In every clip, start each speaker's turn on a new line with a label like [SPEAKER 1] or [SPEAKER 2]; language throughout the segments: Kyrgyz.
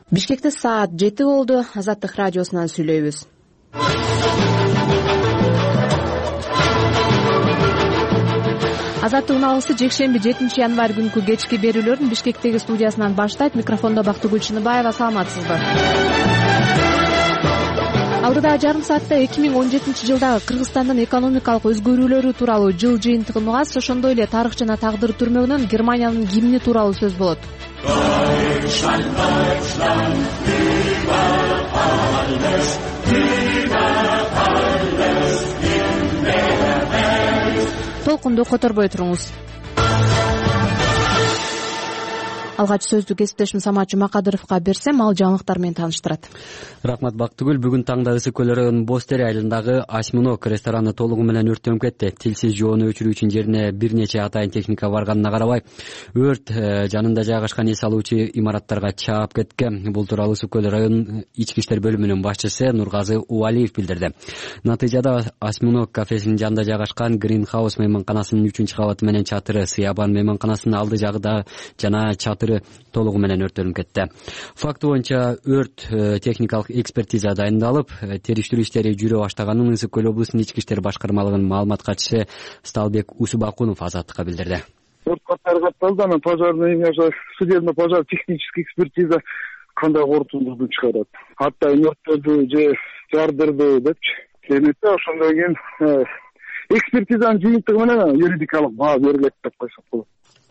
[SPEAKER 1] Бишкекте саат 7 болду. Азаттык радиосунан сүйлөйбүз. Азаттыктын алысы жекшемби 7-январь күнкү кечки берүүлөрүн Бишкектеги студиясынан баштайт. Микрофондо Бактыгүл Чыныбаева. Саламатсызбы? Алдыдагы жарым саатта 2017-жылдагы Кыргызстандын экономикалык өзгөрүүлөрү тууралуу жыл жыйынтыгын угасыз. Ошондой эле тарых жана тагдыр түрмөгүнөн Германиянын гимни тууралуу сөз болот. Толкунду которбой туруңуз. Алгач сөздү кесиптешим Самат Жумакадыровго берсем, ал жаңылыктар менен тааныштырат.
[SPEAKER 2] Рахмат Бактыгүл. Бүгүн таңда ысык көл районунун Боз Тере айылындагы Осьминог рестораны толугу менен өрттөнүп кетти. Тилсиз жоону өчүрүүчүнүн жерине бир нече атайын техника барганына карабай, өрт жанында жайгашкан эс алуучу имараттарга чаап кеткен. Бул тууралуу ысык көл районунун ички иштер бөлүмүнүн башчысы Нургазы Убалиев билдирди. Натыйжада Осьминог кафесинин жанында жайгашкан Green House мейманканасынын 3-кабаты менен чатыры, Сыябан мейманканасынын алды жагында жана чатыры толугу менен өрттөнүп кетти. Факт боюнча өрт техникалык экспертиза дайындалып, териштирүү иштери жүрө баштаганын Ысык көл облусунун ички иштер башкармалыгынын маалымат катчысы Сталбек Усубакунов Азаттыкка билдирди.
[SPEAKER 3] Өрт катталды, анан пожарный судебно пожар технический экспертиза кандай корутундууну чыгарат. Атайын өрттөрдү же жардырды депчи. Эмесе ошондон кийин экспертизанын жыйынтыгы менен юридикалык баа берилет деп койсок болот.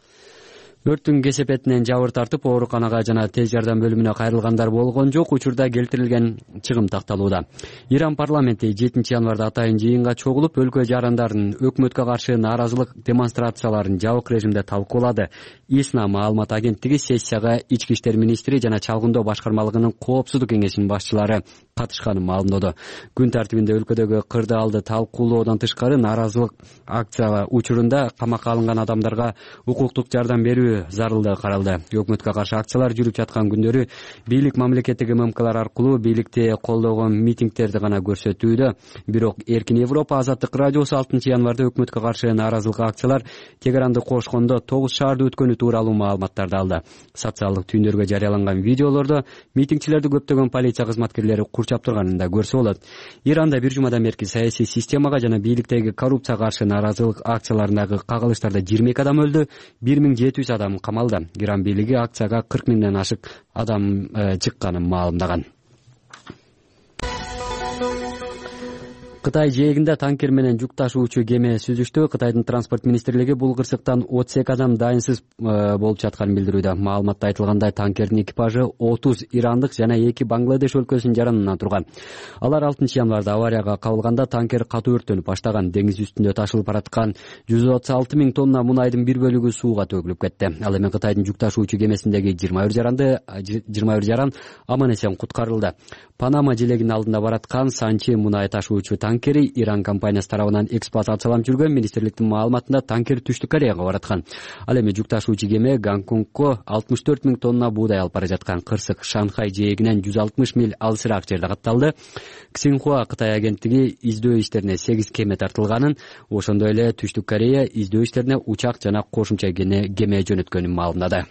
[SPEAKER 2] Өрттүн кесепетинен жабыр тартып, ооруканага жана тез жардам бөлүмүнө кайрылгандар болгон жок. Учурда келтирилген чыгым такталууда. Иран парламенти 7-январда атайын жыйынга чогулуп, өлкө жарандарын өкмөткө каршы нааразылык демонстрацияларын жабык режимде талкуулады. ИСНА маалымат агенттиги сессияга ички иштер министри жана чалгындоо башкармалыгынын коопсуздук кеңешинин башчылары катышканын маалымдоду. Күн тартибинде өлкөдөгү кырдаалды талкуулоодон тышкары нааразылык акция учурунда камакка алынган адамдарга укуктук жардам берүү зарылдыгы каралды. Өкмөткө каршы акциялар жүрүп жаткан күндөрү бийлик мамлекеттик ММКлар аркылуу бийликти колдогон митингдерди гана көрсөтүүдө. Бирок Эркин Европа Азаттык радиосу 6-январда өкмөткө каршы нааразылык акциялар Тегеранды кошкондо 9 шаарды өткөнү тууралуу маалыматтарды алды. Социалдык түйүндөргө жарыяланган видеолордо митингчилерди көптөгөн полиция кызматкерлери курчап турганын да көрсө болот. Иранда бир жумадан берки саясий системага жана бийликтеги коррупцияга каршы нааразылык акцияларындагы кагылыштарда 22 адам өлдү, 1700 адам камалды. Иран бийлиги акцияга 40 миңден ашык адам чыкканын маалымдаган. Кытай жээгинде танкер менен жүк ташуучу кеме сүзүштү. Кытайдын транспорт министрлиги бул кырсыктан 32 адам дайынсыз болуп жатканын билдирүүдө. Маалыматта айтылгандай, танкердин экипажы 30 ирандык жана 2 Бангладеш өлкөсүнүн жаранынан турган. Алар 6-январда аварияга кабылганда танкер катуу өрттөнүп баштаган. Деңиз үстүндө ташылып бараткан 136 миң тонна мунайдын бир бөлүгү сууга төгүлүп кетти. Ал эми Кытайдын жүк ташуучу кемесиндеги 21 жаран аман эсен куткарылды. Панама желегинин алдында бараткан Санчи мунай ташуучу танкери Иран компаниясы тарабынан эксплуатацияланып жүргөн. Министрликтин маалыматында танкер Түштүк Кореяга бараткан. Ал эми жүк ташуучу кеме Гонконгко 64 миң тонна буудай алып бара жаткан. Кырсык Шанхай жээгинен 160 миль алысыраак жерде катталды. Ксинхуа Кытай агенттиги издөө иштерине 8 кеме тартылганын, ошондой эле Түштүк Корея издөө иштерине учак жана кошумча кеме жөнөткөнүн маалымдады.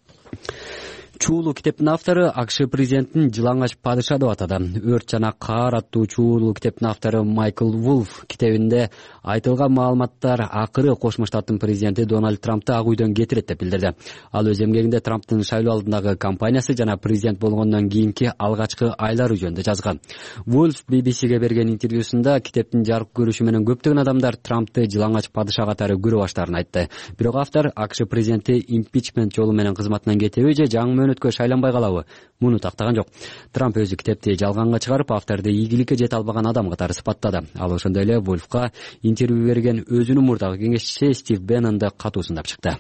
[SPEAKER 2] Чуулуу китептин автору АКШ президентин Жылаңач падыша деп атады. Өрт жана каар аттуу чуулуу китептин автору Майкл Вулф китебинде айтылган маалыматтар акыры Кошмо Штаттын президенти Дональд Трампты ак үйдөн кетирет деп билдирди. Ал өз эмгегинде Трамптын шайлоо алдындагы кампаниясы жана президент болгондон кийинки алгачкы айлары жөнүндө жазган. Вулф BBCге берген интервьюсунда китептин жарык көрүшү менен көптөгөн адамдар Трампты Жылаңач падыша катары көрө баштаарын айтты. Бирок автор АКШ президенти импичмент жолу менен кызматынан кетеби же жаңы өткө шайланбай калабы? Муну тактаган жок. Трамп өзү китепти жалганга чыгарып, авторду ийгиликке жете албаган адам катары сыпаттады. Ал ошондой эле Вольфка интервью берген өзүнүн мурдагы кеңешчиси Стив Беннонду катуу сындап чыкты.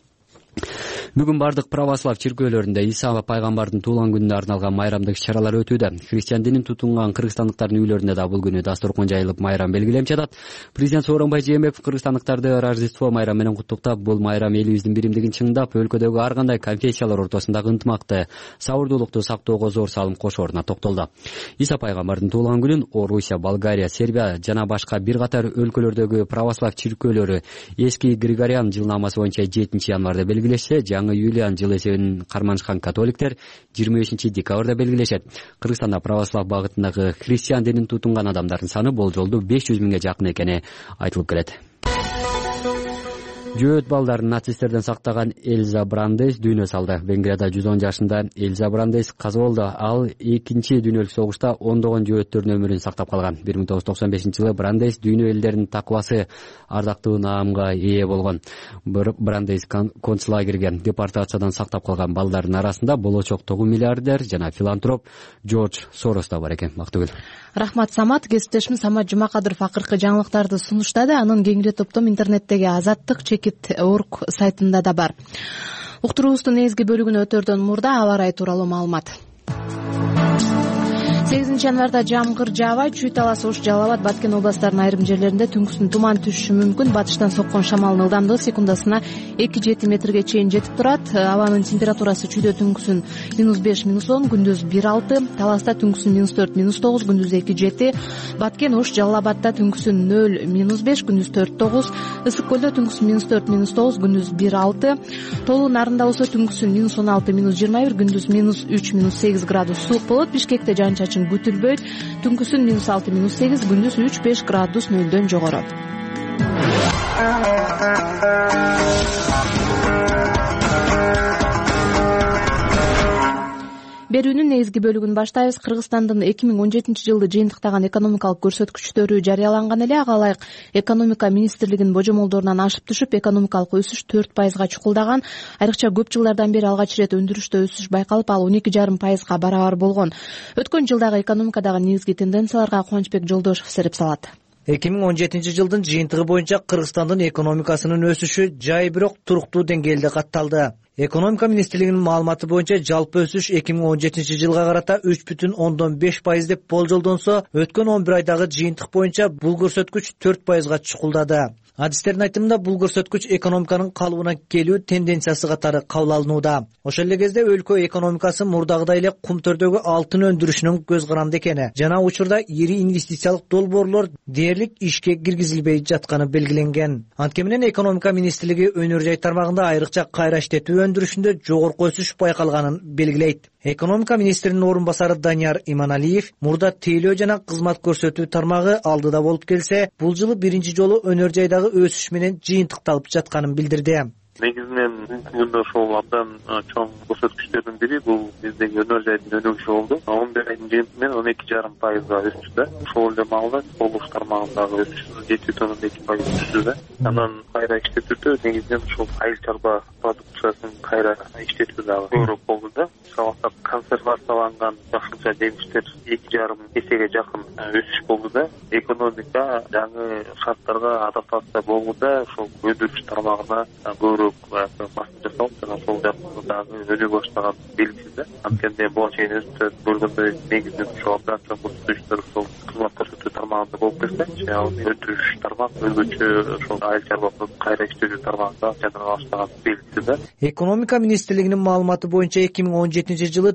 [SPEAKER 2] Бүгүн бардык православ чиркөөлөрүндө Иса пайгамбардын туулган күнүнө арналган майрамдык иш-чаралар өтүүдө. Христиан динин тутунган кыргызстандыктардын үйлөрүндө да бул күнү дасторкон жайылып майрам белгилеп жатат. Президент Сооронбай Жээнбеков кыргызстандыктарды Рождество майрамы менен куттуктап, бул майрам элибиздин биримдигин чыңдап, өлкөдөгү ар кандай конфессиялар ортосундагы ынтымакты, сабырдуулукту сактоого зор салым кошооруна токтолду. Иса пайгамбардын туулган күнүн Орусия, Болгария, Сербия жана башка бир катар өлкөлөрдөгү православ чиркөөлөрү эски Григориан жылнамасы боюнча 7-январда белгилешсе, жаңы Юлиан жыл эсебин карманышкан католиктер 25 декабрда белгилешет. Кыргызстанда православ багытындагы христиан динин тутунган адамдардын саны болжолдуу 500 миңге жакын экени айтылып келет. Жөөт балдарын нацисттерден сактаган Эльза Брандес дүйнө салды. Венгрияда 110 жашында Эльза Брандес каза болду. Ал 2-чи дүйнөлүк согушта ондогон жөөттөрдүн өмүрүн сактап калган. 1995-жылы Брандес дүйнө элдеринин такыбасы ардактуу наамга ээ болгон. Брандес концлагерге депортациядан сактап калган балдардын арасында болочоктогу миллиардер жана филантроп Джордж Сорос да бар экен. Мактыгүл.
[SPEAKER 1] Рахмат Самат. Кесиптешим Самат Жумакадыров акыркы жаңылыктарды сунуштады. Анын кеңири топтом интернеттеги Азаттык Org сайтында да бар. Уктуруубуздун негизги бөлүгүнө өтөрдөн мурда аба ырайы тууралуу маалымат. 8 январда жамгыр жаабай, Чүй Талас, Ош, Жалал Абад, Баткен областарынын айрым жерлеринде түнкүсүн туман түшүшү мүмкүн. Батыштан соккон шамалдын ылдамдыгы секундасына 2-7 метрге чейин жетип турат. Абанын температурасы Чүйдө түнкүсүн -5-10, күндүз 1-6, Таласта түнкүсүн -4-9, күндүз 2-7, Баткен, Ош, Жалал Абадда түнкүсүн 0-5, күндүз 4-9, Ысык көлдө түнкүсүн -4-9, күндүз 1-6, Тоолуу Нарында болсо түнкүсүн -16-21, күндүз -3-8 градус суук болот. Бишкекте жаан-чачын күтүлбөйт. Түнкүсүн -6-8, күндүз 3-5 градус нөлдөн жогору. Берүүнүн негизги бөлүгүн баштайбыз. Кыргызстандын 2017-жылды жыйынтыктаган экономикалык көрсөткүчтөрү жарыяланган эле. Ага ылайык экономика министрлигинин божомолдорунан ашып түшүп, экономикалык өсүш 4%га чукулдаган. Айрыкча көп жылдардан бери алгач ирет өндүрүштө өсүш байкалып, ал 12,5%га барабар болгон. Өткөн жылдагы экономикадагы негизги тенденцияларга Кубанычбек Жолдошев сереп салат.
[SPEAKER 4] 2017-жылдын жыйынтыгы боюнча Кыргызстандын экономикасынын өсүшү жай бирок туруктуу деңгээлде катталды. Экономика министрлигинин маалыматы боюнча жалпы өсүш 2017-жылга карата 3,5% деп болжолдонсо, өткөн 11 айдагы жыйынтык боюнча бул көрсөткүч 4%га чукулдады. Адистердин айтымында бул көрсөткүч экономиканын калыбына келүү тенденциясы катары кабыл алынууда. Ошол эле кезде өлкө экономикасы мурдагыдай эле кумтөрдөгү алтын өндүрүшүнүн көз каранды экени жана учурда ири инвестициялык долбоорлор дээрлик ишке киргизилбей жатканы белгиленген. Анткени менен экономика министрлиги өнөр жай тармагында айрыкча кайра иштетүү өндүрүшүндө жогорку өсүш байкалганын белгилейт. Экономика министринин орун басары Данияр Иманалиев мурда тейлөө жана кызмат көрсөтүү тармагы алдыда болуп келсе, бул жылы биринчи жолу өнөр жайдагы өсүш менен жыйынтыкталып жатканын билдирди.
[SPEAKER 5] Негизинен бүгүндө ошол абдан чоң көрсөткүчтөрдүн бири бул биздеги өнөр жайдын өнүгүшү болду. 11 айдын жыйынтыгы менен 12,5%га өстү. Ошол эле маалда болуш тармагындагы өсүш 7,2% өстү. Анан кайра иштетүүдө негизинен ошол айыл чарба продукциясын кайра иштетүү дагы көбүрөөк болду да. Мисалга консервацияланган жакшылыкча жемиштер 2,5 эсеге жакын өсүш болду да. Экономика жаңы шарттарга адаптация болду да, ошол өндүрүш тармагына көбүрөөк басым жасалып, жана ошол жактан дагы өнүгө баштаган белгисиз да. Анткени буга чейин өсүп көргөндөй негизинен ошол абдан чоң көрсөткүчтөр ошол кызмат көрсөтүү тармагында болуп келсе, ал өндүрүш тармак өзгөчө ошол айыл чарба кайра иштетүү тармагында жадырга баштаган белгисиз да.
[SPEAKER 4] Экономика министрлигинин маалыматы боюнча 2017-жылы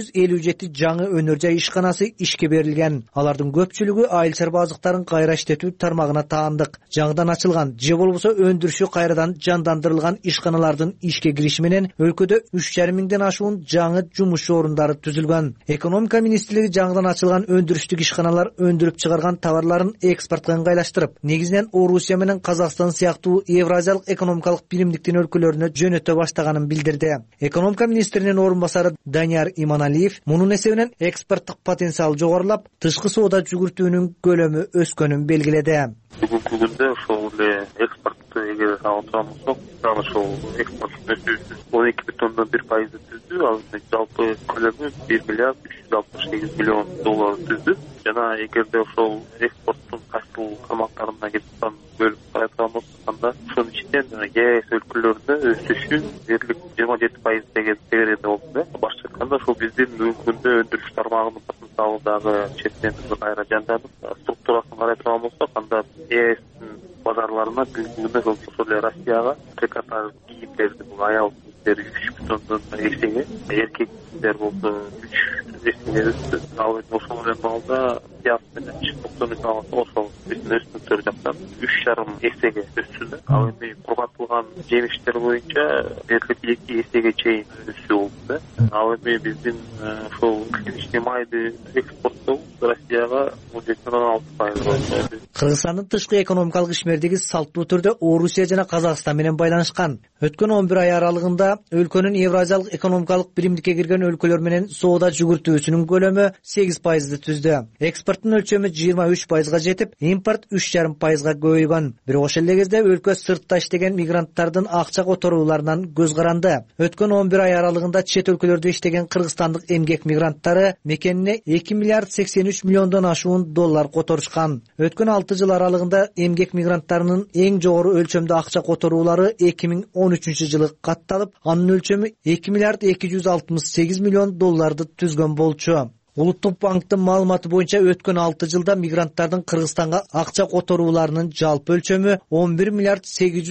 [SPEAKER 4] 457 жаңы өнөр жай ишканасы ишке берилген. Алардын көпчүлүгү айыл чарба азыктарын кайра иштетүү тармагына таандык. Жаңыдан ачылган же болбосо өндүрүшү кайрадан жандандырылган ишканалардын ишке кириши менен өлкөдө 3,5 миңден ашуун жаңы жумуш орундары түзүлгөн. Экономика министрлиги жаңыдан ачылган өндүрүштүк ишканалар өндүрүп чыгарган товарларын экспортко ыңгайлаштырып, негизинен Орусия менен Казакстан сыяктуу Евразиялык экономикалык биримдиктин өлкөлөрүнө жөнөтө баштаганын билдирди. Экономика министринин орун басары Данияр Иманалиев мунун эсебинен экспорттук потенциал жогорулап, тышкы соода жүгүртүүнүн көлөмү өскөнүн белгиледи.
[SPEAKER 5] Бүгүнкү күндө ошол эле экспортто эгер алып турсак, дагы ошол экспорттун өсүүсү 12,1% түздү. Ал жалпы көлөмү 1 миллиард 368 миллион доллар түздү. Жана эгерде ошол экспорттун кайсыл тармактарына кеткен бөлүп карайдыган болсок, анда ошонун ичинен ЕС өлкөлөрүндө өсүшү дээрлик 27% деген сериеде болду да. Башкача айтканда ошол биздин бүгүнкү күндө өндүрүш тармагынын потенциалы дагы четинен кайра жанданып, структурасын карай турган болсок, анда ЕСтин базарларына бүгүнкү күндө ошол эле Россияга трикотаж кийимдерди, бул аял кийимдери 3,2 эсеге, эркектер болсо 3 эсеге өстү. Ал эми ошол менен балда пияз менен чыктыкты алса ошол биздин өсүмдүктөр жактан 3,5 эсеге өссү да. Ал эми кургатылган жемиштер боюнча дээрлик 2 эсеге чейин өссү болду да. Ал эми биздин ошол кичинекей майды экспорттоо Россияга 16%.
[SPEAKER 4] Кыргызстандын тышкы экономикалык ишмердиги салттуу түрдө Орусия жана Казакстан менен байланышкан. Өткөн 11 ай аралыгында өлкөнүн Евразиялык экономикалык биримдикке кирген өлкөлөр менен соода жүгүртүүсүнүн көлөмү 8%ды түздү. Экспорттун өлчөмү 23%га жетип, импорт 3,5%га көбөйгөн. Бирок ошол эле кезде өлкө сыртта иштеген мигранттардын акча которууларынан көз каранды. Өткөн 11 ай аралыгында чет өлкөлөрдө иштеген кыргызстандык эмгек мигранттары мекенине 2 миллиард 83 миллиондон ашуун доллар которушкан. Өткөн 6 жыл аралыгында эмгек мигранттарынын эң жогору өлчөмдө акча которуулары 2013 жылы катталып, анын өлчөмү 2 миллиард 268 миллион долларды түзгөн болчу. Улуттук банктын маалыматы боюнча өткөн 6 жылда мигранттардын Кыргызстанга акча которууларынын жалпы өлчөмү 11 миллиард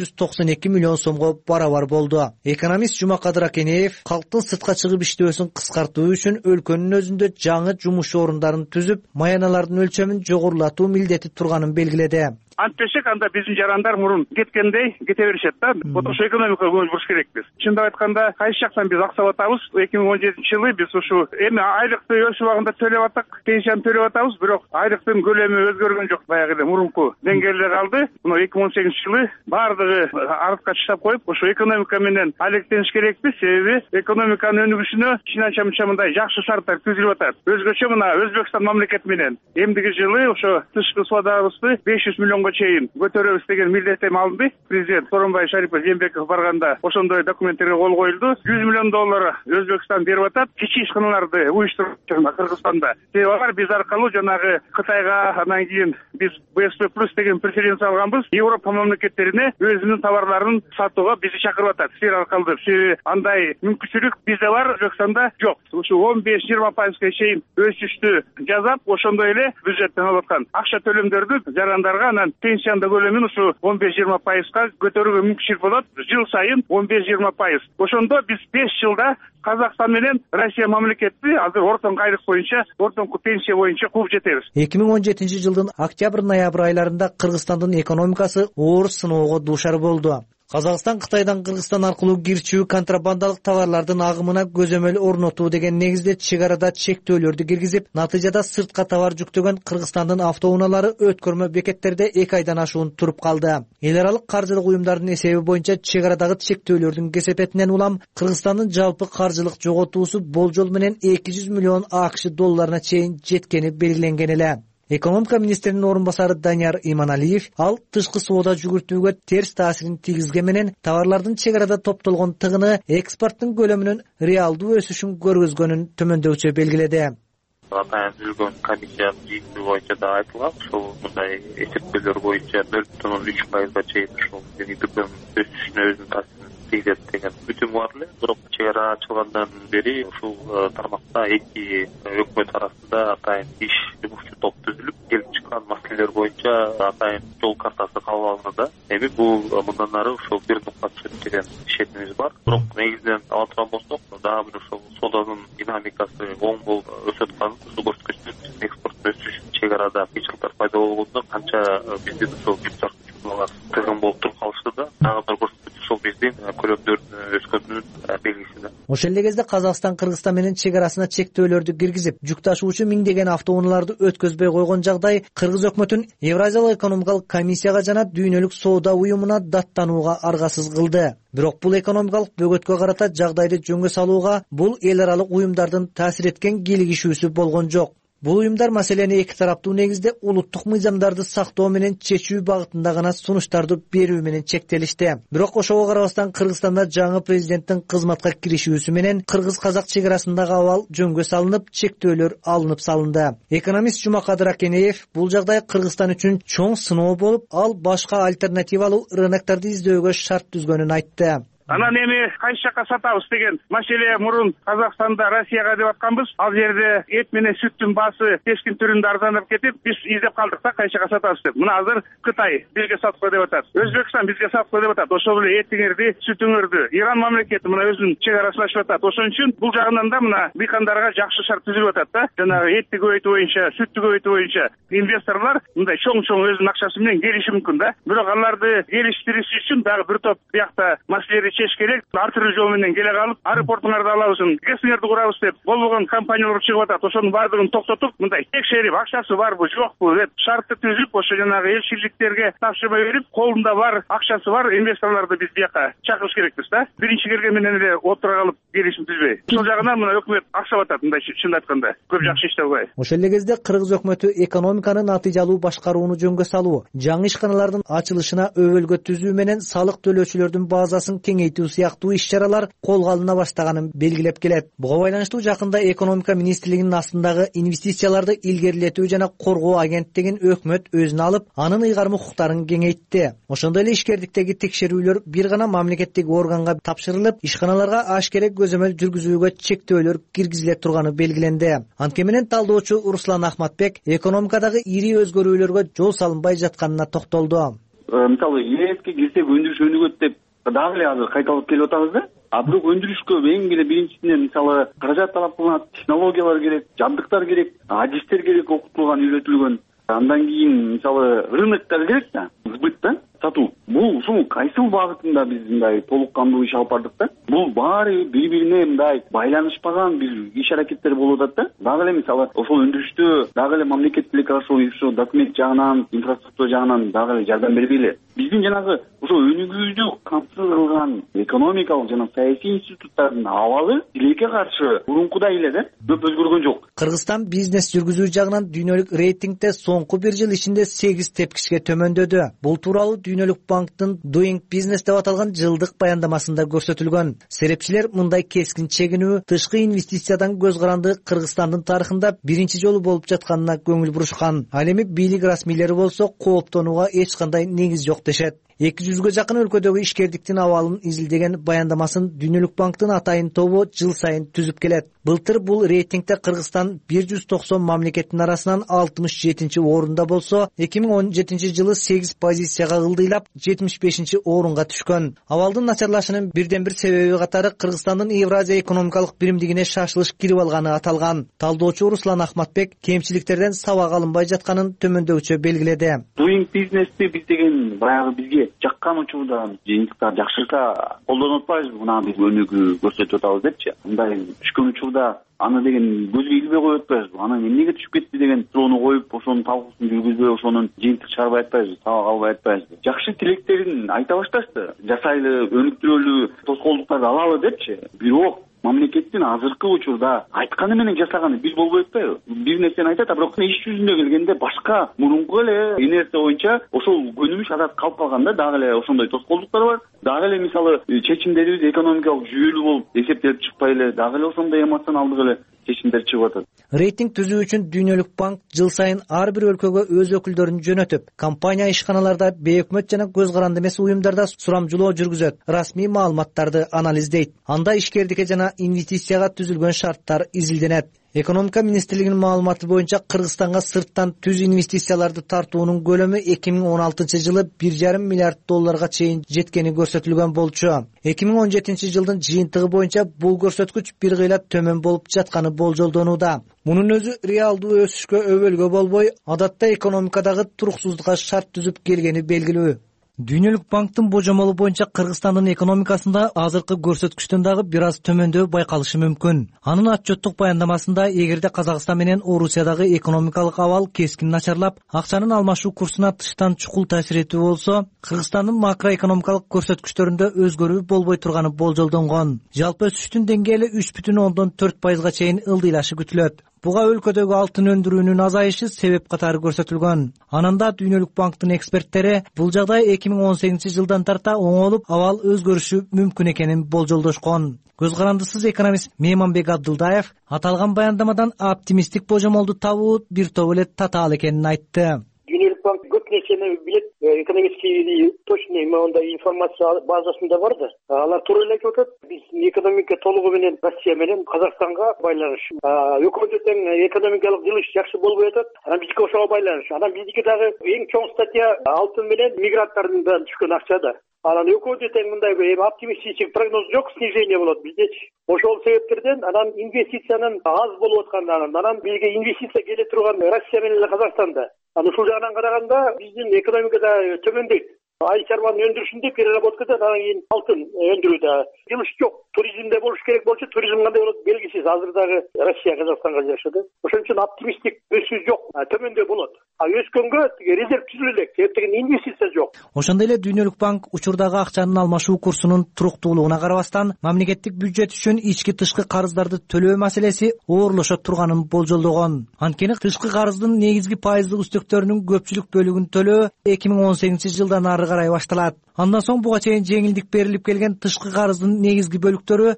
[SPEAKER 4] 892 миллион сомго барабар болду. Экономист Жумакадыр Акенеев калктын сыртка чыгып иштөөсүн кыскартуу үчүн өлкөнүн өзүндө жаңы жумуш орундарын түзүп, маяналардын өлчөмүн жогорулатуу милдети турганын белгиледи.
[SPEAKER 6] Антпешек анда биздин жарандар мурун кеткендей кете беришет да. Ошо экономикага көңүл буруш керекпиз. Чындап айтканда, кайсы жактан биз акча атабыз. 2017 жылы биз ушу эми айлыкты өз убагында төлөп атак, пенсияны төлөп атабыз, бирок айлыктын көлөмү өзгөргөн жок, баягы эле мурунку деңгээлде калды. Мына 2018 жылы бардыгы артка таштап коюп, ошо экономика менен алектениш керекпиз. Себеби экономиканын өнүгүшүнө кичине мындай жакшы шарттар түзүлүп атат. Өзгөчө мына Өзбекстан мамлекети менен эмдиги жылы ошо тышкы соодабызды 500 миллион чейин көтөрөбүз деген милдеттеме алынды. Президент Сооронбай Шарипов Жээнбеков барганда ошондой документтерге кол коюлду. 100 миллион доллар Өзбекстан берип атат. Кичи ишканаларды уюштуруп Кыргызстанда. Себеби алар биз аркылуу жанагы Кытайга, анан кийин биз БСП+ деген преференция алганбыз. Европа мамлекеттерине өзүнүн товарларын сатууга бизди чакырып атат. Силер аркылуу. Себеби андай мүмкүнчүлүк бизде бар, Өзбекстанда жок. Ушу 15-20% чейин өсүштү жасап, ошондой эле бюджеттен алып аткан акча төлөмдөрдү жарандарга, анан пенсияны көлөмүн ушу 15-20%га көтөрүүгө мүмкүнчүлүк болот. Жыл сайын 15-20%. Ошондо биз 5 жылда Казакстан менен Россия мамлекети азыр ортоңку айлык боюнча, ортоңку пенсия боюнча кууп жетебиз.
[SPEAKER 4] 2017 жылдын октябрь-ноябрь айларында Кыргызстандын экономикасы оор сыноого дуушар болду. Казакстан Кытайдан Кыргызстан аркылуу кирчүү контрабандалык товарлардын агымына көзөмөл орнотуу деген негизде чек арада чектөөлөрдү киргизип, натыйжада сыртка товар жүктөгөн Кыргызстандын автоунаалары өткөрмө бекеттерде 2 айдан ашуун туруп калды. Эл аралык каржылык уюмдардын эсеби боюнча чек арадагы чектөөлөрдүн кесепетинен улам Кыргызстандын жалпы каржылык жоготуусу болжол менен 200 миллион АКШ долларына чейин жеткени белгиленген эле. Экономика министринин орун басары Данияр Иманалиев ал тышкы соода жүгүртүүгө терс таасирин тийгизген менен товарлардын чек арада топтолгон тыгыны экспорттун көлөмүнүн реалдуу өсүшүн көргөзгөнүн төмөндөүчө белгиледи.
[SPEAKER 5] Атайын түзүлгөн комиссиянын жыйынтыгы боюнча да айтылган, ошол мындай эсептөөлөр боюнча 0,3%га чейин ошол дүкөн өсүшүнө өзүнүн таасирин тийгизет деген бүтүм бар эле. Бирок чек ара ачылгандан бери ушул тармакта эки өкмөт арасында атайын иш жумушчу топ түзүлүп, келип чыккан маселелер боюнча атайын жол картасы кабыл алынды да. Эми бул мындан ары ошол бир нукка түшөт деген ишенимиз бар. Бирок негизинен ала турган болсок, дагы бир ошол сооданын динамикасы оң болуп өсөтканын көрсөтүп, экспорттун өсүшү чек арада кыйчылыктар пайда болгондо канча биздин ошол жумалар тыгын болуп туруп калышты да. Дагы бир көрсөткүч ошол биздин көлөмдөрдүн өскөнүнүн белгиси да.
[SPEAKER 4] Ошол эле кезде Казакстан Кыргызстан менен чек арасына чектөөлөрдү киргизип, жүк ташуучу миңдеген автоунааларды өткөзбөй койгон жагдай Кыргыз өкмөтүн Евразиялык экономикалык комиссияга жана дүйнөлүк соода уюмуна даттанууга аргасыз кылды. Бирок бул экономикалык бөгөткө карата жагдайды жөнгө салууга бул эл аралык уюмдардын таасир эткен кийлигишүүсү болгон жок. Бул уюмдар маселени эки тараптуу негизде улуттук мыйзамдарды сактоо менен чечүү багытында гана сунуштарды берүү менен чектелишти. Бирок ошого карабастан Кыргызстанда жаңы президенттин кызматка киришүүсү менен кыргыз-казак чек арасындагы абал жөнгө салынып, чектөөлөр алынып салынды. Экономист Жумакадыр Акенеев бул жагдай Кыргызстан үчүн чоң сыноо болуп, ал башка альтернативалуу рынокторду издөөгө шарт түзгөнүн айтты.
[SPEAKER 6] Анан эми кайсы жакка сатабыз деген маселе мурун Казакстанда Россияга деп атканбыз. Ал жерде эт менен сүттүн баасы кескин түрүндө арзанып кетип, биз издеп калдык да кайсы жакка сатабыз деп. Мына азыр Кытай бизге саткыла деп атат. Өзбекстан бизге саткыла деп атат. Ошол эле этиңерди, сүтүңөрдү Иран мамлекети мына өзүнүн чек арасын ачып атат. Ошон үчүн бул жагынан да мына дыйкандарга жакшы шарт түзүлүп атат да. Жанагы этти көбөйтүү боюнча, сүттү көбөйтүү боюнча инвесторлор мындай чоң өзүнүн акчасы менен келиши мүмкүн да. Бирок аларды келиштириш үчүн дагы бир топ биякта маселелерди чечиш керек. Ар түрдүү жол менен келе калып, аэропортуңарды алабыз, кесиңерди курабыз деп болгон компаниялар чыгып атат. Ошонун баардыгын токтотуп, мындай текшерип, акчасы барбы, жокпу деп шартты түзүп, ошо жанагы элчиликтерге тапшырма берип, колунда бар, акчасы бар инвесторлорду биз бияка чакырыш керекпиз да. Биринчи келген менен эле отура калып келишим түзбөй. Ошол жагынан мына өкмөт аксап атат, мындай чын айтканда. Көп жакшы иштеп албай.
[SPEAKER 4] Ошол эле кезде кыргыз өкмөтү экономиканы натыйжалуу башкарууну жөнгө салуу, жаңы ишканалардын ачылышына өбөлгө түзүү менен салык төлөөчүлөрдүн базасын кеңейтүү сыяктуу иш-чаралар колго алына баштаганын белгилеп келет. Буга байланыштуу жакында экономика министрлигинин астындагы инвестицияларды илгерилетүү жана коргоо агенттигин өкмөт өзүнө алып, анын ыйгарым укуктарын кеңейтти. Ошондой эле ишкердиктеги текшерүүлөр бир гана мамлекеттик органга тапшырылып, ишканаларга ашкерек көзөмөл жүргүзүүгө чектөөлөр киргизиле турганы белгиленди. Анткени менен талдоочу Руслан Ахматбек экономикадагы ири өзгөрүүлөргө жол салынбай жатканына токтолду.
[SPEAKER 7] Мисалы, ЭСке кирсек өндүрүш өнүгөт деп дагы эле азыр кайталап келип атабыз да. Бирок өндүрүшкө эң эле биринчисинен мисалы каражат талап кылынат, технологиялар керек, жабдыктар керек, адистер керек, окутулган, үйрөтүлгөн. Андан кийин мисалы рыноктар керек да, сбыт да, сатуу. Бул ушул кайсыл багытында биз мындай толук кандуу иш алып бардык да? Бул баары бири-бирине мындай байланышпаган бир иш аракеттер болуп атат да. Дагы эле мисалы ошол өндүрүштө дагы эле мамлекеттик ошо документ жагынан, инфраструктура жагынан дагы эле жардам бербейли. Биздин жанагы ошо өнүгүүнү камсыз кылган экономикалык жана саясий институттардын абалы тилекке каршы мурункудай эле да, көп өзгөргөн жок.
[SPEAKER 4] Кыргызстан бизнес жүргүзүү жагынан дүйнөлүк рейтингде соңку бир жыл ичинде 8 тепкичке төмөндөдү. Бул тууралуу Дүйнөлүк банктын Doing Business деп аталган жылдык баяндамасында көрсөтүлгөн. Серепчилер мындай кескин чегинүү тышкы инвестициядан көз каранды Кыргызстандын тарыхында биринчи жолу болуп жатканына көңүл бурушкан. Ал эми бийлик расмийлери болсо кооптонууга эч кандай негиз жок дешет. 200га жакын өлкөдөгү ишкердиктин абалын изилдеген баяндамасын Дүйнөлүк банктын атайын тобу жыл сайын түзүп келет. Былтыр бул рейтингде Кыргызстан 190 мамлекеттин арасынан 67-чи орунда болсо, 2017 жылы 8 позицияга ылдыйлап 75-чи орунга түшкөн. Абалдын начарлашынын бирден бир себеби катары Кыргызстандын Евразия экономикалык биримдигине шашылыш кирип алганы аталган. Талдоочу Руслан Ахматбек кемчиликтерден сабак алынбай жатканын төмөндөгүчө белгиледи.
[SPEAKER 7] Doing Business'ти биз деген баягы бизге жаккан учурда жыйынтыктар жакшырта колдонуп атпайбызбы, мына биз өнүгүү көрсөтүп атабыз депчи. Мындай түшкөн учурда аны деген көзгө илбей коюп атпайбызбы, анан эмнеге түшүп кетти деген суроону коюп, ошонун талкуусын жүргүзбөй, ошонун жыйынтык чыгарбай атпайбызбы, сабак албай атпайбызбы. Жакшы тилектерин айта башташты, жасайлы, өнүктүрөлүү тоскоолдуктарды алалы депчи. Бирок мамлекеттин азыркы учурда айтканы менен жасаганы бир болбой атпайбы? Бир нерсени айтат, бирок иш жүзүнө келгенде башка мурунку эле инерция боюнча ошол көнүмүш адат калып калганда дагы эле ошондой тоскоолдуктар бар. Дагы эле мисалы чечимдерибиз экономикалык жүйөлүү болуп эсептелип чыкпай эле, дагы эле ошондой эмоционалдык эле чечимдер чыгып атат.
[SPEAKER 4] Рейтинг түзүү үчүн Дүйнөлүк банк жыл сайын ар бир өлкөгө өз өкүлдөрүн жөнөтүп, компания ишканаларда, бейөкмөт жана көз каранды эмес уюмдарда сурамжылоо жүргүзөт, расмий маалыматтарды анализдейт. Анда ишкердикке жана инвестицияга түзүлгөн шарттар изилденет. Экономика министрлигинин маалыматы боюнча Кыргызстанга сырттан түз инвестицияларды тартуунун көлөмү 2016 жылы 1,5 миллиард долларга чейин жеткени көрсөтүлгөн болчу. 2017 жылдын жыйынтыгы боюнча бул көрсөткүч бир кыйла төмөн болуп жатканы болжолдонууда. Мунун өзү реалдуу өсүшкө өбөлгө болбой, адатта экономикадагы туруксуздукка шарт түзүп келгени белгилүү. Дүйнөлүк банктын божомолу боюнча Кыргызстандын экономикасында азыркы көрсөткүчтөн дагы бир аз төмөндөө байкалышы мүмкүн. Анын отчеттук баяндамасында эгерде Казакстан менен Орусиядагы экономикалык абал кескин начарлап, акчанын алмашуу курсуна тыштан чукул таасир этүү болсо, Кыргызстандын макроэкономикалык көрсөткүчтөрүндө өзгөрүү болбой турганы болжолдонгон. Жалпы өсүштүн деңгээли 3,4%га чейин ылдыйлашы күтүлөт. Буга өлкөдөгү алтын өндүрүүнүн азайышы себеп катары көрсөтүлгөн. Ананда Дүйнөлүк банктын эксперттери бул жагдай 2018 жылдан тарта оңолуп, абал өзгөрүшү мүмкүн экенин болжолдошкон. Көз карандысыз экономист Мейманбек Абдылдаев аталган баяндамадан оптимисттик божомолду табуу бир топ эле татаал экенин айтты.
[SPEAKER 8] Дүйнөлүк банк көп нерсени билет, экономический точный мындай информация базасында бар да. Алар туура эле айтып атат. Биздин экономика толугу менен Россия менен Казакстанга байланыш. Өкмөттү тең экономикалык жылыш жакшы болбой атат. Анан биздики ошого байланыш. Анан биздики дагы эң чоң статья алтын менен мигранттардан түшкөн акча да. Анан өкмөттү тең мындай оптимистичный прогноз жок, снижение болот биздечи. Ошол себептерден анан инвестициянын аз болуп аткандан анан бизге инвестиция келе турган Россия менен Казакстанда. Анан ушул жагынан караганда биздин экономикада төмөндөйт. Ай чарбанын өндүрүшүндө переработкада анан кийин алтын өндүрүүдө жылыш жок. Туризмде болуш керек болчу, туризм кандай болот белгисиз. Азыр дагы Россия Казакстанга жашады. Ошон үчүн оптимисттик өсүү жок, төмөндө болот. Өскөнгө резерв түзүлө элек, себептен инвестиция жок.
[SPEAKER 4] Ошондой эле Дүйнөлүк банк учурдагы акчанын алмашуу курсунун туруктуулугуна карабастан мамлекеттик бюджет үчүн ички тышкы карыздарды төлөө маселеси оорлошо турганын болжолдогон. Анткени тышкы карыздын негизги пайыздык үстөктөрүнүн көпчүлүк бөлүгүн төлөө 2018-жылдан ары карай башталат. Андан соң буга чейин жеңилдик берилип келген тышкы карыздын негизги бөлүктөрү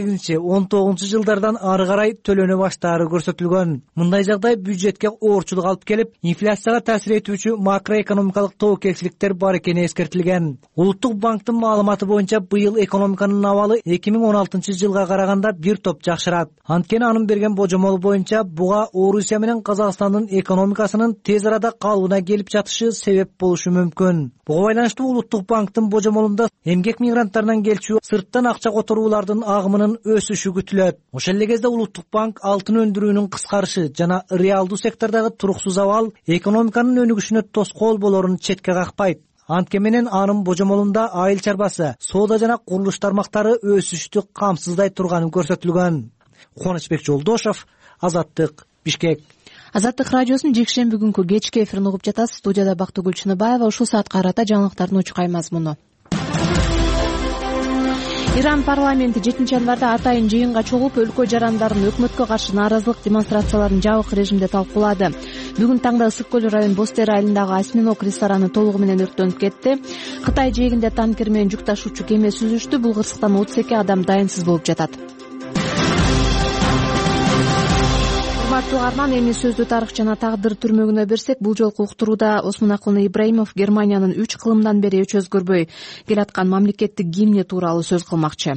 [SPEAKER 4] 18-19-жылдардан ары карай төлөнө баштаары көрсөтүлгөн. Мындай жагдай бюджетке оорчулук алып келип, инфляцияга таасир этүүчү макроэкономикалык тобокелчиликтер бар экени эскертилген. Улуттук банктын маалыматы боюнча быйыл экономиканын абалы 2016-жылга караганда бир топ жакшырат. Анткени анын берген божомолу боюнча буга Орусия менен Казакстандын экономикасынын тез арада калыбына келип жатышы себеп болушу мүмкүн. Буга байланыштуу Улуттук банктын божомолунда эмгек мигранттарынан келчү сырттан акча которуулардын агымынын өсүшү күтүлөт. Ошол эле кезде Улуттук банк алтын өндүрүүнүн кыскарышы жана реалдуу сектордогу туруксуз абал экономиканын өнүгүшүнө тоскоол болорун четке какпайт. Антке менен анын божомолунда айыл чарбасы, соода жана курулуш тармактары өсүштү камсыздай турганын көрсөтүлгөн. Кубанычбек Жолдошов, Азаттык, Бишкек.
[SPEAKER 1] Азаттык радиосунун жекшемби күнкү кечки эфирин угуп жатасыз. Студияда Бактыгүл Чыныбаева. Ушул саатка карата жаңылыктардын учкай мазмуну. Иран парламенти 7-январда атайын жыйынга чогулуп, өлкө жарандарын өкмөткө каршы нааразылык демонстрацияларын жабык режимде талкуулады. Бүгүн таңда Ысык көл район Бостер айылындагы Осьминог рестораны толугу менен өрттөнүп кетти. Кытай жээгинде танкер менен жүк ташуучу кеме сүзүштү. Бул кырсыктан 32 адам дайынсыз болуп жатат. Урматтуу угарман, эми сөздү тарых жана тагдыр түрмөгүнө берсек, бул жолку уктурууда Осмон Акылны Ибраимов Германиянын 3 кылымдан бери өч өзгөрбөй келаткан мамлекеттик гимни тууралуу сөз кылмакчы.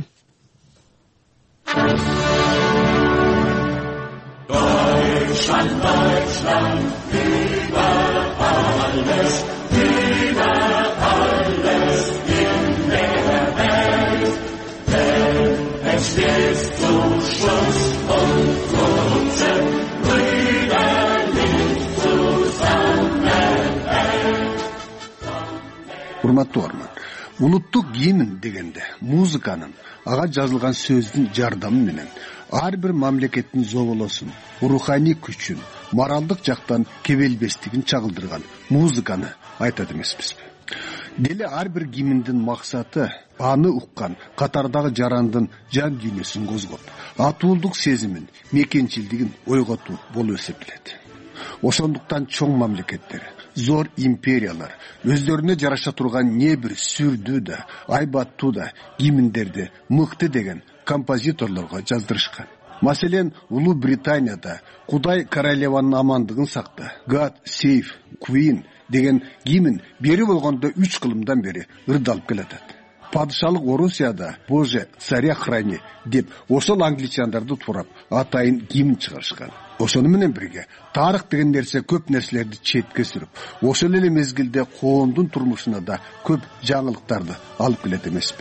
[SPEAKER 9] Урматтуу угарман, улуттук гимн дегенде музыканын, ага жазылган сөздүн жардамы менен ар бир мамлекеттин зоболосун, руханий күчүн, моралдык жактан кебелбестигин чагылдырган музыканы айтат эмеспизби? Деле ар бир гимндин максаты аны уккан катардагы жарандын жан дүйнөсүн козгоп, атуулдук сезимин, мекенчилдигин ойготуу болуп эсептелет. Ошондуктан чоң мамлекеттер, зор империялар өздөрүнө жараша турган не бир сүрдүү да, айбаттуу да гимндерди мыкты деген композиторлорго жаздырышкан. Маселен, Улуу Британияда Кудай королеванын амандыгын сакта, God Save Queen деген гимн бери болгондо 3 кылымдан бери ырдалып келатат. Падышалык Орусияда Боже, царя храни деп ошол англичандарды туурап атайын гимн чыгарышкан. Ошону менен бирге тарых деген нерсе көп нерселерди четке сүрүп, ошол эле мезгилде коомдун турмушуна да көп жаңылыктарды алып келет эмеспи?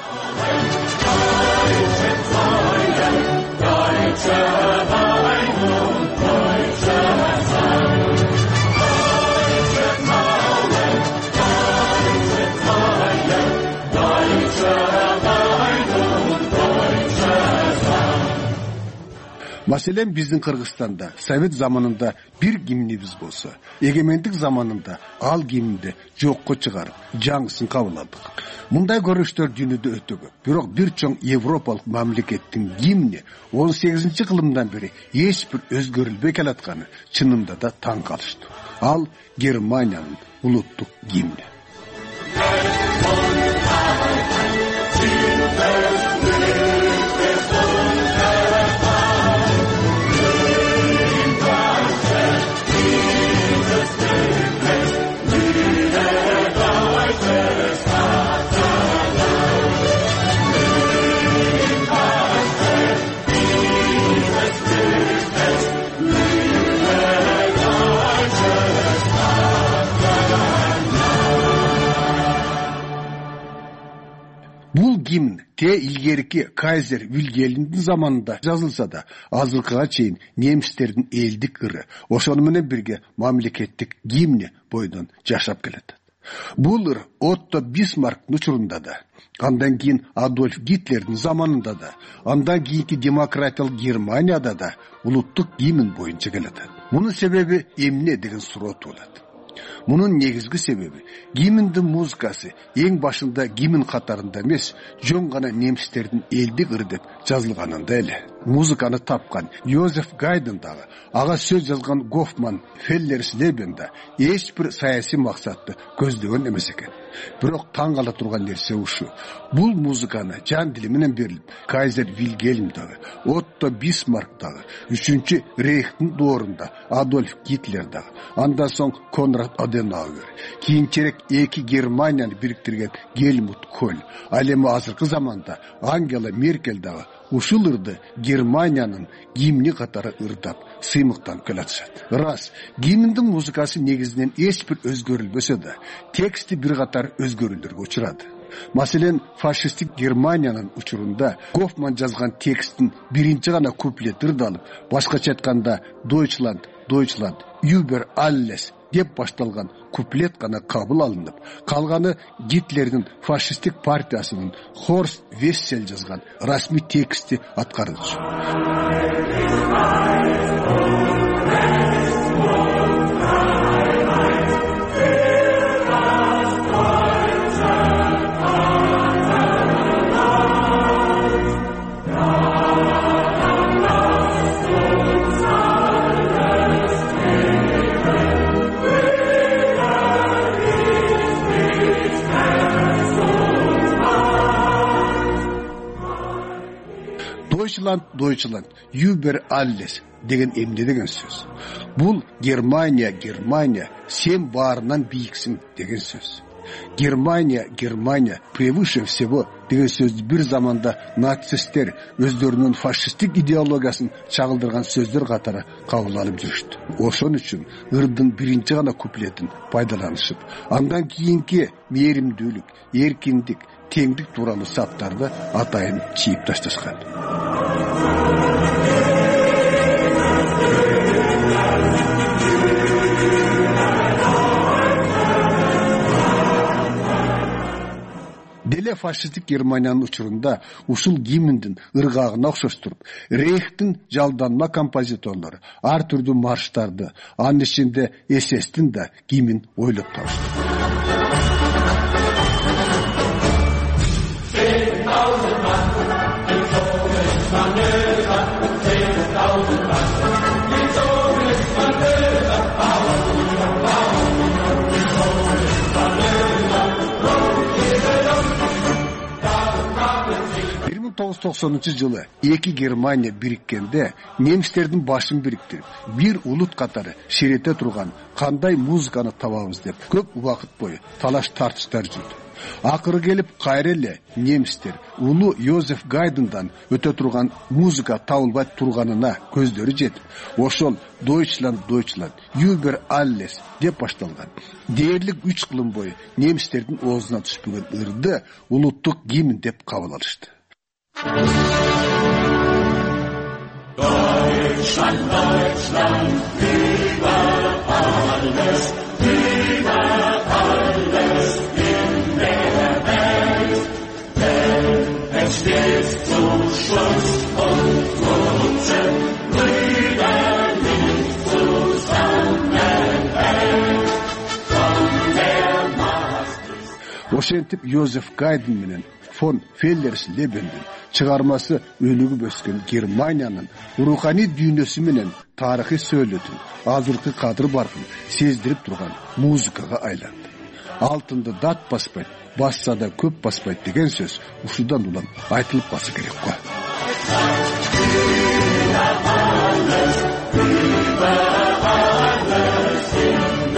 [SPEAKER 9] Маселен, биздин Кыргызстанда Совет заманында бир гимнибиз болсо, эгемендик заманында ал гимнди жокко чыгарып, жаңысын кабыл алдык. Мындай көрүнүштөр дүйнөдө өтө көп. Бирок бир чоң Европалык мамлекеттин гимни 18-кылымдан бери эч бир өзгөрүлбөй келатканы чынында да таң калыштуу. Ал Германиянын улуттук гимни. гимн илгерки Кайзер Вильгельмдин заманында жазылса да, азыркыга чейин немистердин элдик ыры ошону менен бирге мамлекеттик гимни бойдон жашап келет. Бул ыр Отто Бисмарктын учурунда да, андан кийин Адольф Гитлердин заманында да, андан кийинки демократиялык Германияда да улуттук гимн боюнча келет. Мунун себеби эмне деген суроо туулат. Мунун негизги себеби гимндин музыкасы эң башында гимн катарында эмес, жөн гана немистердин элдик ыры деп жазылганында эле. Музыканы тапкан Йозеф Гайден дагы, ага сөз жазган Гофман Феллерслебен да эч бир саясий максатты көздөгөн эмес экен. Бирок таң кала турган нерсе ушу. Бул музыканы жан дили менен берилип, Кайзер Вильгельм дагы, Отто Бисмарк дагы, 3-чү Рейхтин доорунда Адольф Гитлер дагы, андан соң Конрад Аденауэр, кийинчерээк эки Германияны бириктирген Гельмут Коль, ал эми азыркы заманда Ангела Меркель дагы ушул ырды Германиянын гимни катары ырдап, сыймыктанып келатышат. Рас, гимндин музыкасы негизинен эч бир өзгөрүлбөсө да, тексти бир катар өзгөрүүлөргө учурады. Маселен, фашисттик Германиянын учурунда Гофман жазган текстин биринчи гана куплет ырдалып, башкача айтканда Deutschland, Deutschland, über alles деп башталган куплет гана кабыл алынып, калганы Гитлердин фашисттик партиясынын Хорст Вессель жазган расмий тексти аткарылчу. Deutschland, über alles деген эмне деген сөз. Бул Германия, сен баарынан бийиксиң деген сөз. Германия, превыше всего деген сөздү бир заманда нацисттер өздөрүнүн фашисттик идеологиясын чагылдырган сөздөр катары кабыл алып жүрүштү. Ошон үчүн ырдын биринчи гана куплетин пайдаланышып, андан кийинки мээримдүүлүк, эркиндик, теңдик тууралуу саптарды атайын чийип ташташкан. Деле фашисттик Германиянын учурунда ушул гимндин ыргагына окшоштуруп, Рейхтин жалданма композиторлору ар түрдүү марштарды, анын ичинде ССтин да гимн ойлоп табышты. жылы эки Германия бириккенде немистердин башын бириктирип, бир улут катары шерете турган кандай музыканы табабыз деп көп убакыт бою талаш тартыштар жүрдү. Акыры келип кайра эле немистер улуу Йозеф Гайдендан өтө турган музыка табылбай турганына көздөрү жетип, ошол Deutschland, über alles деп башталган. Дээрлик 3 кылым бою немистердин оозуна түшпөгөн ырды улуттук гимн деп кабыл алышты.
[SPEAKER 10] Deutschland, über alles in der Welt, denn es steht zum Schutz und Nutzen, brüderlich zusammenhält, von der Macht.
[SPEAKER 9] Ошентип Йозеф Гайден менен фон Феллерслебендин чыгармасы өнүгүп өскөн Германиянын руханий дүйнөсү менен тарыхый сөөлөтүн, азыркы кадыр баркын сездирип турган музыкага айланды. Алтынды дат баспайт, басса да көп баспайт деген сөз ушудан улам айтылып калса керек го.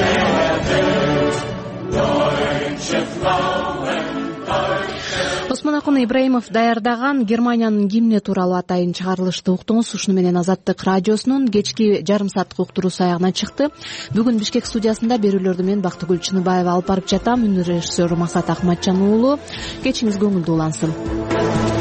[SPEAKER 1] Осмон Акун Ибраимов даярдаган Германиянын гимни тууралуу атайын чыгарылышты уктуңуз. Ушуну менен Азаттык радиосунун кечки жарым сааттык уктуруусу аягына чыкты. Бүгүн Бишкек студиясында берүүлөрдү мен Бактыгүл Чыныбаева алып барып жатам. Үнү режиссеру Максат Акматжан уулу. Кечиңиз көңүлдүү улансын.